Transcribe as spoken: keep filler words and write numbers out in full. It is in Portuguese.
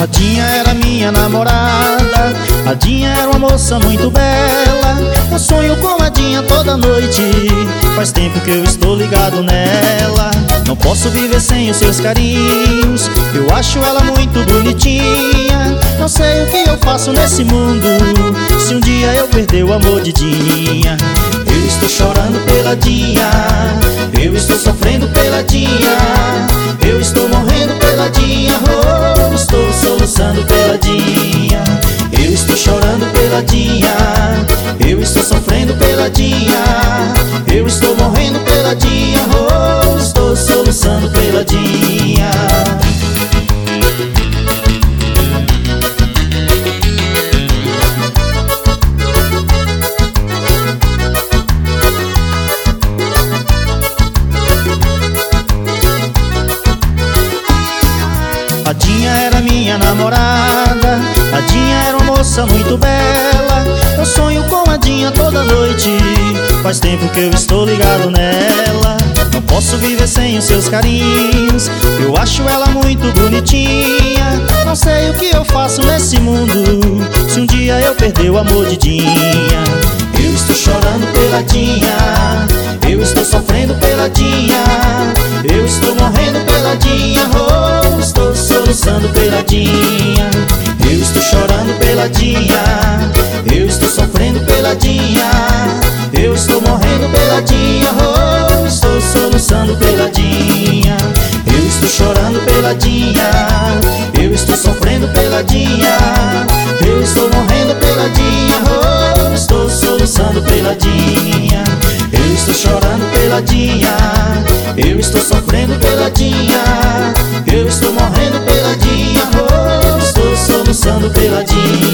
A Dinha era minha namorada, a Dinha era uma moça muito bela. Eu sonho com a Dinha toda noite, faz tempo que eu estou ligado nela. Não posso viver sem os seus carinhos, eu acho ela muito bonitinha. Não sei o que eu faço nesse mundo, se um dia eu perder o amor de Dinha. Eu estou chorando pela Dinha, eu estou sofrendo pela Dinha, eu estou morrendo pela Dinha, oh, estou soluçando pela Dinha. Eu estou chorando pela Dinha, eu estou sofrendo pela Dinha, eu estou morrendo pela Dinha, oh, estou soluçando pela Dinha. A Dinha era minha namorada, a Dinha era uma moça muito bela. Eu sonho com a Dinha toda noite, faz tempo que eu estou ligado nela. Não posso viver sem os seus carinhos, eu acho ela muito bonitinha. Não sei o que eu faço nesse mundo, se um dia eu perder o amor de Dinha. Eu estou chorando pela Dinha, eu estou sofrendo pela Dinha, eu estou morrendo pela Dinha, oh, estou soluçando pela Dinha. Eu estou chorando pela Dinha, eu estou sofrendo pela Dinha, eu estou morrendo pela Dinha, oh, estou soluçando pela Dinha. Eu estou chorando pela Dinha, eu estou sofrendo pela Dinha, eu estou morrendo pela Dinha, oh, estou soluçando pela Dinha. Eu estou chorando pela Dinha, eu estou sofrendo pela Dinha, eu estou morrendo pela Dinha, oh, estou soluçando pela Dinha.